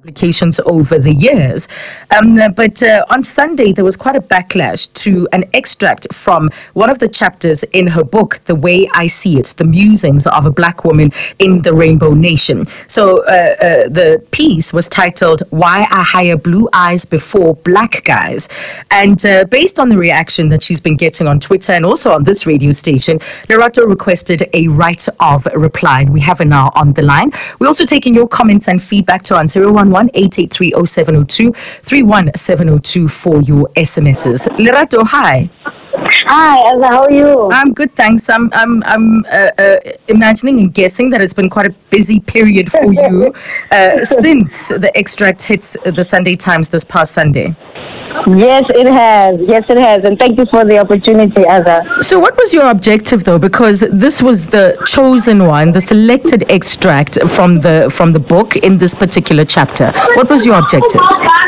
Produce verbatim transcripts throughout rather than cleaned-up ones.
publications over the years. Um, but uh, on Sunday, there was quite a backlash to an extract from one of the chapters in her book, The Way I See It, The Musings of a Black Woman in the Rainbow Nation. So uh, uh, the piece was titled, Why I Hire Blue Eyes Before Black Guys. And uh, based on the reaction that she's been getting on Twitter and also on this radio station, Lerato requested a right of reply. We have her now on the line. We're also taking your comments and feedback to on zero one one, eight eight three, zero seven zero two, three one seven zero two for your S M Ses. Lerato, hi. Hi, Elsa, how are you? I'm good, thanks. I'm I'm I'm uh, uh, imagining and guessing that it's been quite a busy period for you uh, since the extract hits the Sunday Times this past Sunday. Yes, it has. Yes, it has. And thank you for the opportunity, Elsa. So what was your objective, though? Because this was the chosen one, the selected extract from the from the book in this particular chapter. What was your objective?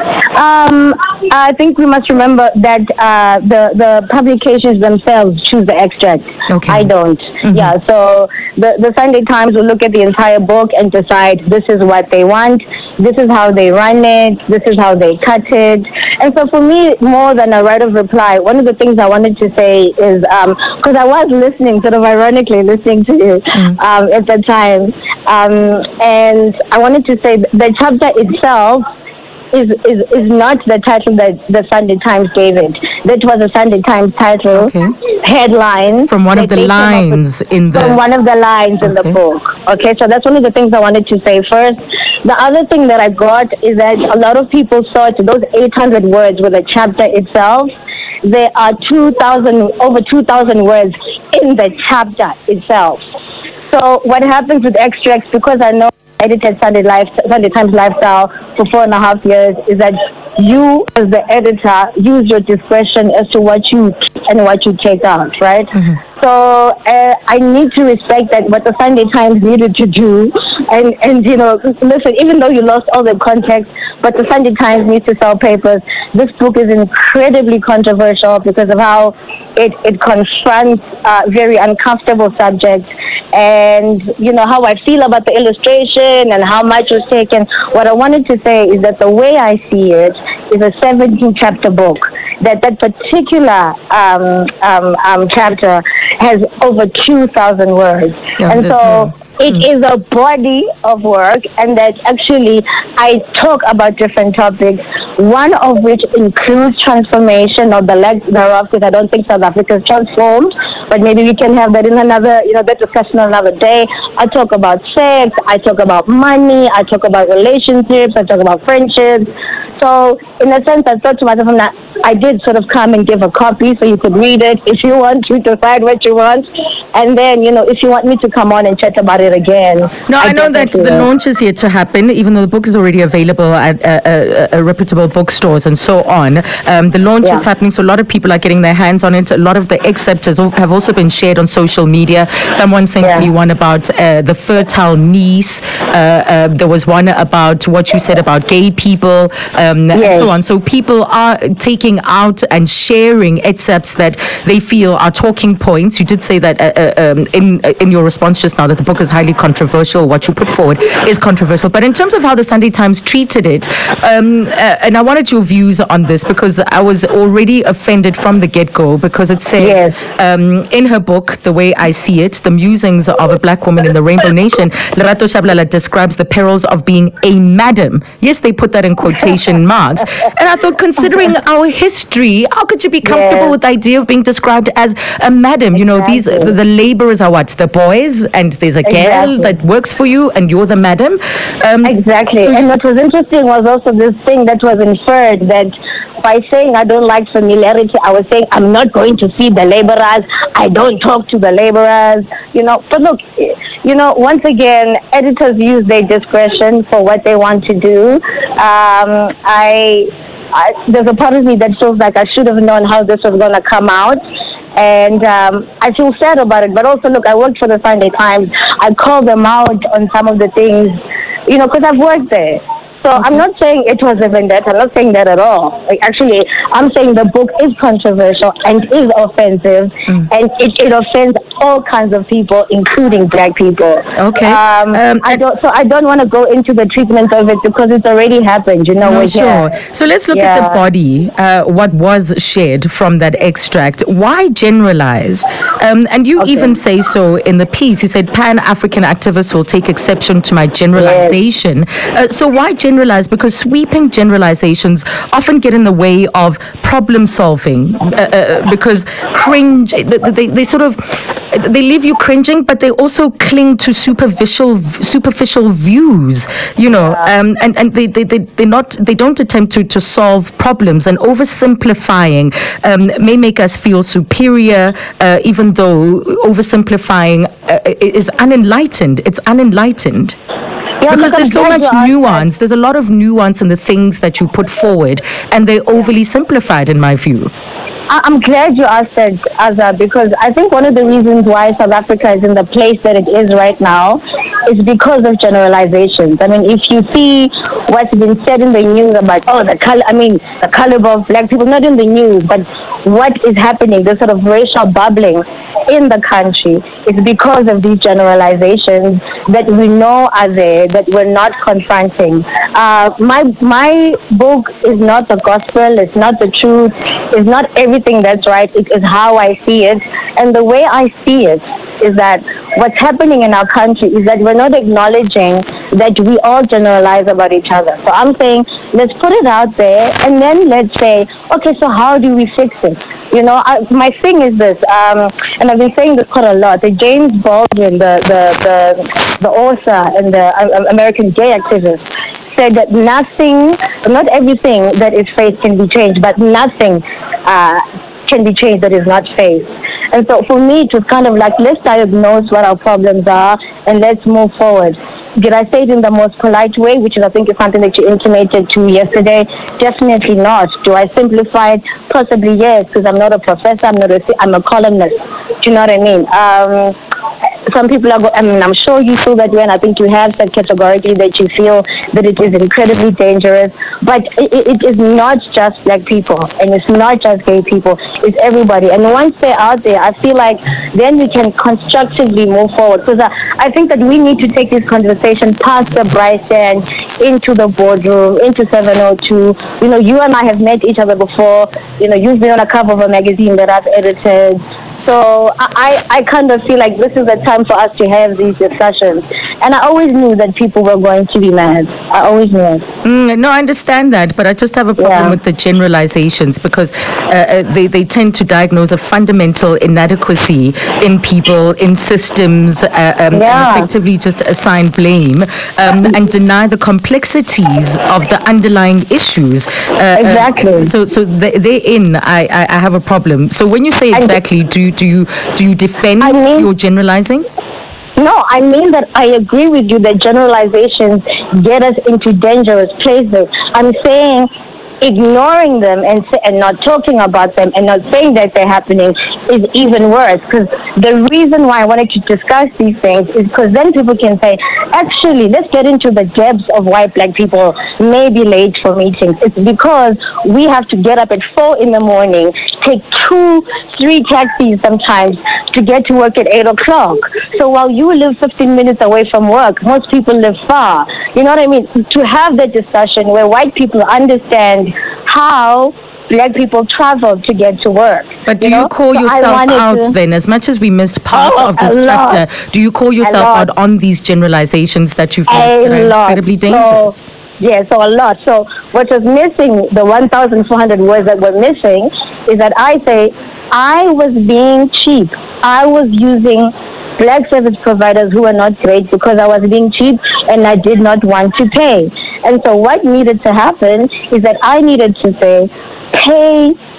Um, I think we must remember that uh, the the publications themselves choose the extract. Okay. I don't. Mm-hmm. Yeah. So the the Sunday Times will look at the entire book and decide this is what they want. This is how they run it. This is how they cut it. And so for me, more than a right of reply, one of the things I wanted to say is because um, I was listening, sort of ironically listening to you mm. um, at the time, um, and I wanted to say the chapter itself is, is is not the title that the Sunday Times gave it. That was a Sunday Times title, okay. headline. From one of the lines with, in the... From one of the lines okay. in the book. Okay, so that's one of the things I wanted to say first. The other thing that I got is that a lot of people thought those eight hundred words were the chapter itself. There are two thousand, over two thousand words in the chapter itself. So what happens with extracts, because I know I edited Sunday Life, Sunday Times Lifestyle for four and a half years, is that you as the editor use your discretion as to what you keep and what you take out, right? Mm-hmm. So uh, I need to respect that what the Sunday Times needed to do, and and you know, listen, even though you lost all the context, but the Sunday Times needs to sell papers. This book is incredibly controversial because of how it it confronts uh, very uncomfortable subjects, and you know how I feel about the illustration and how much was taken. What I wanted to say is that the way I see it is a seventeen chapter book. That that particular um, um, um, chapter has over two thousand words, yeah, and so. Good. It mm. is a body of work, and that actually I talk about different topics, one of which includes transformation or the lack thereof, because I don't think South Africa is transformed, but maybe we can have that in another, you know, that discussion another day. I talk about sex, I talk about money, I talk about relationships, I talk about friendships. So in a sense, I thought to myself, that I did sort of come and give a copy so you could read it if you want to decide what you want. And then, you know, if you want me to come on and chat about it again. No, I, I know that the launch is yet to happen, even though the book is already available at uh, uh, uh, reputable bookstores and so on. Um, the launch yeah. is happening, so a lot of people are getting their hands on it. A lot of the excerpts have also been shared on social media. Someone sent yeah. me one about uh, the fertile niece. Uh, uh, there was one about what you said about gay people, um, yes. and so on. So people are taking out and sharing excerpts that they feel are talking points. You did say that uh, uh, um, in uh, in your response just now that the book is highly controversial. What you put forward is controversial. But in terms of how the Sunday Times treated it, um, uh, and I wanted your views on this because I was already offended from the get-go, because it says yes. um, in her book, The Way I See It, The Musings of a Black Woman in the Rainbow Nation, Lerato Shabalala describes the perils of being a madam. Yes, they put that in quotation marks. And I thought, considering our history, how could you be comfortable yes. with the idea of being described as a madam? You know, exactly. these the, the laborers are what? The boys, and there's a girl exactly. that works for you, and you're the madam. Um, exactly. So and what was interesting was also this thing that was inferred, that by saying I don't like familiarity, I was saying I'm not going to see the laborers. I don't talk to the laborers. You know, but look, you know, once again, editors use their discretion for what they want to do. Um, I, I there's a part of me that feels like I should have known how this was going to come out. And um, I feel sad about it. But also, look, I worked for the Sunday Times. I called them out on some of the things, you know, because I've worked there. So okay. I'm not saying it was a vendetta. I'm not saying that at all. Like, actually, I'm saying the book is controversial and is offensive, mm. and it, it offends all kinds of people, including black people. Okay. Um, um, I don't. So I don't want to go into the treatment of it because it's already happened. You know. No, we're sure. Here. So let's look yeah. at the body. Uh, what was shared from that extract? Why generalize? Um, and you okay. even say so in the piece. You said Pan-African activists will take exception to my generalization. Yes. Uh, so why generalize? Generalize because sweeping generalizations often get in the way of problem solving uh, uh, because cringe they, they, they sort of they leave you cringing, but they also cling to superficial superficial views, you know, um, and and they they they they not they don't attempt to to solve problems, and oversimplifying um, may make us feel superior, uh, even though oversimplifying uh, is unenlightened. It's unenlightened. Yeah, because there's so much nuance. There's a lot of nuance in the things that you put forward, and they're overly simplified, in my view. I'm glad you asked that, Azza, because I think one of the reasons why South Africa is in the place that it is right now is because of generalizations. I mean, if you see what's been said in the news about, oh, the color, I mean, the caliber of black people, not in the news, but what is happening, the sort of racial bubbling in the country, is because of these generalizations that we know are there, that we're not confronting. Uh, my my book is not the gospel, it's not the truth, it's not everything that's right, it is how I see it. And the way I see it is that what's happening in our country is that we're not acknowledging that we all generalize about each other. So I'm saying, let's put it out there, and then let's say, okay, so how do we fix it? You know, I, my thing is this, um, and I've been saying this quite a lot, that James Baldwin, the, the, the, the author and the uh, American gay activist, said that nothing, not everything that is faced can be changed, but nothing uh, can be changed that is not faced. And so for me, it was kind of like, let's diagnose what our problems are and let's move forward. Did I say it in the most polite way, which is, I think, is something that you intimated to yesterday? Definitely not. Do I simplify it? Possibly yes, because I'm not a professor, I'm not a, I'm a columnist. Do you know what I mean? Um, some people are, go- I mean, I'm sure you feel that way, and I think you have said categorically that you feel that it is incredibly dangerous. But it, it is not just black people, and it's not just gay people, it's everybody. And once they're out there, I feel like then we can constructively move forward. Because I, I think that we need to take this conversation past the Bryce stand, into the boardroom, into seven oh two. You know, you and I have met each other before. You know, you've been on a cover of a magazine that I've edited. So I, I kind of feel like this is the time for us to have these discussions. And I always knew that people were going to be mad. I always knew. Mm, no, I understand that, but I just have a problem yeah. with the generalizations because uh, they, they tend to diagnose a fundamental inadequacy in people, in systems, uh, um, yeah. and effectively just assign blame um, and deny the complexities of the underlying issues. Uh, exactly. Uh, so so they, therein, I, I, I have a problem. So when you say exactly, do you Do you do you defend I mean, your generalizing? No, I mean that I agree with you that generalizations get us into dangerous places. I'm saying ignoring them and say, and not talking about them and not saying that they're happening is even worse. Because the reason why I wanted to discuss these things is because then people can say, actually, let's get into the depths of why black people may be late for meetings. It's because we have to get up at four in the morning, take two, three taxis sometimes to get to work at eight o'clock. So while you live fifteen minutes away from work, most people live far. You know what I mean? To have that discussion where white people understand how black people travel to get to work. But do you, know? you call so yourself out to... then, as much as we missed parts oh, of this chapter, do you call yourself out on these generalizations that you've made that are incredibly dangerous? So, yeah, so a lot. So what was missing, the one thousand four hundred words that were missing, is that I say, I was being cheap. I was using black service providers who were not great because I was being cheap and I did not want to pay. And so what needed to happen is that I needed to say, pay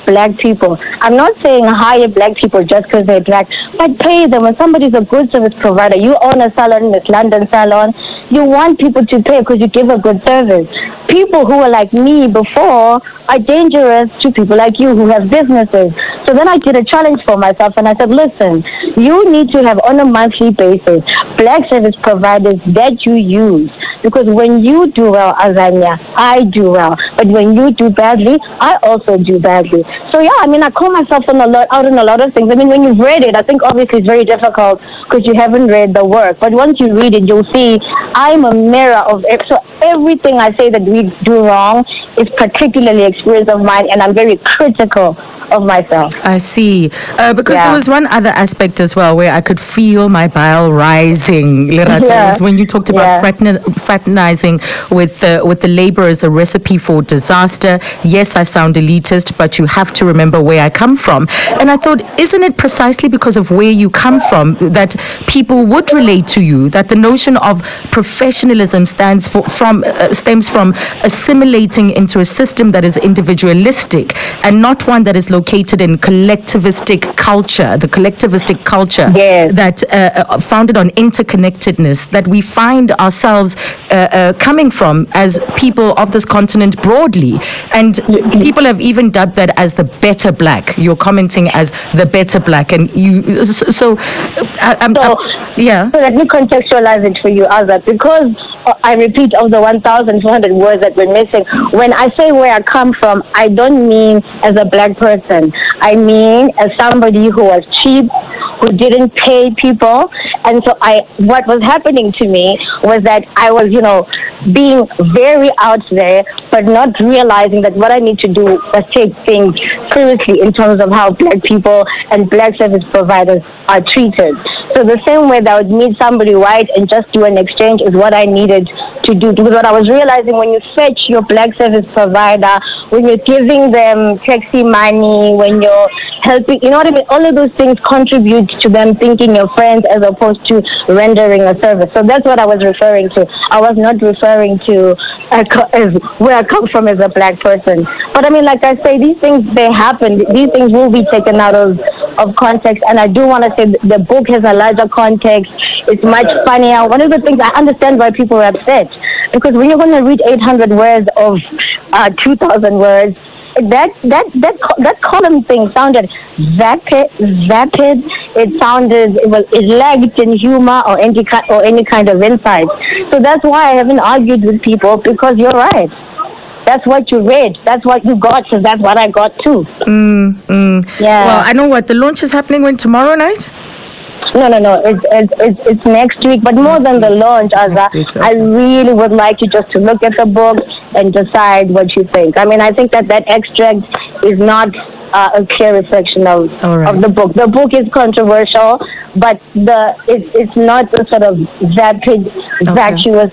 black people. I'm not saying hire black people just because they're black, but pay them. When somebody's a good service provider, you own a salon, Miss London salon, you want people to pay because you give a good service. People who are like me before are dangerous to people like you who have businesses. So then I did a challenge for myself and I said, listen, you need to have on a monthly basis black service providers that you use. Because when you do well, Azania, I do well. But when you do badly, I also do badly. So yeah, I mean, I call myself on a lot, out on a lot of things. I mean, when you've read it, I think obviously it's very difficult because you haven't read the work. But once you read it, you'll see I'm a mirror of it. So everything I say that we do wrong is particularly experience of mine, and I'm very critical of myself. I see. Uh, because yeah. there was one other aspect as well where I could feel my bile rising, Lerato, yeah. when you talked about yeah. fraterni- fraternizing with, uh, with the labor as a recipe for disaster. Yes, I sound elitist, but you have to remember where I come from. And I thought, isn't it precisely because of where you come from that people would relate to you, that the notion of professionalism stands for, from, uh, stems from assimilating into a system that is individualistic and not one that is located in collectivistic culture, the collectivistic culture yes. that uh, founded on interconnectedness that we find ourselves uh, uh, coming from as people of this continent broadly. And people have even dubbed that as the better black. You're commenting as the better black. And you, so, so, I, I'm, so I'm, yeah. So let me contextualize it for you, Azad, because uh, I repeat, of the one thousand four hundred words that we're missing, when I say where I come from, I don't mean as a black person. I mean as somebody who was cheap, who didn't pay people. And so I, what was happening to me was that I was, you know, being very out there, but not realizing that what I need to do was take things seriously in terms of how black people and black service providers are treated. So the same way that I would meet somebody white and just do an exchange is what I needed to do. Because what I was realizing, when you fetch your black service provider, when you're giving them taxi money, when you're helping, you know what I mean? All of those things contribute to them thinking you're friends as opposed to rendering a service. So that's what I was referring to. I was not referring to uh, as where I come from as a black person. But I mean, like I say, these things, they happen. These things will be taken out of, of context. And I do want to say the book has a larger context. It's much funnier. One of the things, I understand why people are upset. Because when you're going to read eight hundred words of uh, two thousand words, that that that that column thing sounded vapid, vapid. It sounded it was it lacked in humor or any kind or any kind of insight. So that's why I haven't argued with people, because you're right. That's what you read. That's what you got. So that's what I got too. Mm, mm. Yeah. Well, I know what the launch is happening when tomorrow night. No, no, no. It's it's it's, it's next week. But more next than week. the launch, Azza, week, okay. I really would like you just to look at the book and decide what you think. I mean, I think that that extract is not uh, a clear reflection of right. of the book. The book is controversial, but the it's it's not a sort of vapid, okay. vacuous,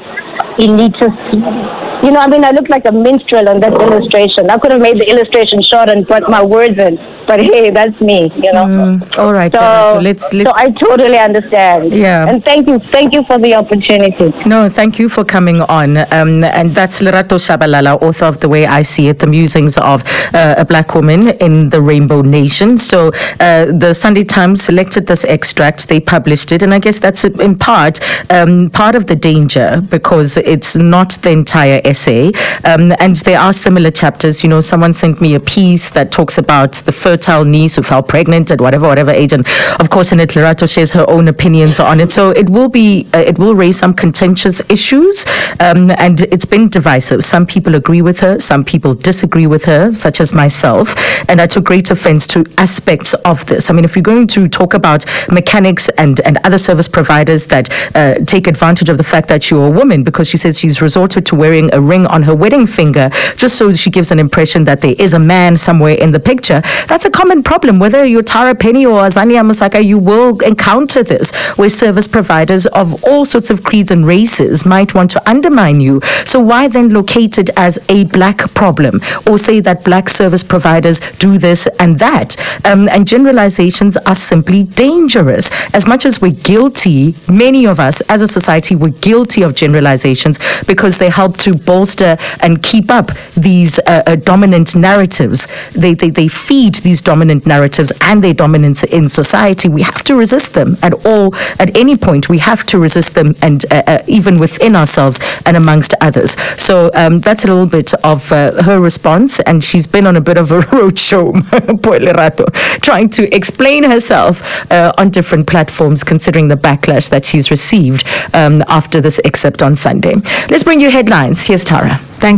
elitist. You know, I mean, I look like a minstrel on that illustration. I could have made the illustration short and put my words in, but hey, that's me, you know. Mm, all right, so, so let's, let's. So I totally understand. Yeah. And thank you, thank you for the opportunity. No, thank you for coming on. Um, and that's Lerato Shabalala, author of The Way I See It, The Musings of uh, a Black Woman in the Rainbow Nation. So uh, the Sunday Times selected this extract, they published it, and I guess that's in part um, part of the danger, because it's not the entire essay. Um, and there are similar chapters. You know, someone sent me a piece that talks about the fertile niece who fell pregnant at whatever, whatever age. And of course, in it, Lerato shares her own opinions on it. So it will be, uh, it will raise some contentious issues. Um, and it's been divisive. Some people agree with her, some people disagree with her, such as myself. And I took great offense to aspects of this. I mean, if you're going to talk about mechanics and, and other service providers that uh, take advantage of the fact that you're a woman, because she says she's resorted to wearing a ring on her wedding finger just so she gives an impression that there is a man somewhere in the picture. That's a common problem. Whether you're Tara Penny or Azania Masaka, you will encounter this, where service providers of all sorts of creeds and races might want to undermine you. So why then locate it as a black problem, or say that black service providers do this and that? Um, and generalizations are simply dangerous. As much as we're guilty, many of us as a society, we're guilty of generalization. organizations because they help to bolster and keep up these uh, uh, dominant narratives. They, they, they feed these dominant narratives and their dominance in society. We have to resist them at all, at any point. We have to resist them, and uh, uh, even within ourselves and amongst others. So um, that's a little bit of uh, her response, and she's been on a bit of a roadshow, poor Lerato, trying to explain herself uh, on different platforms, considering the backlash that she's received um, after this excerpt on Sunday. Let's bring you headlines. Here's Tara. Thanks.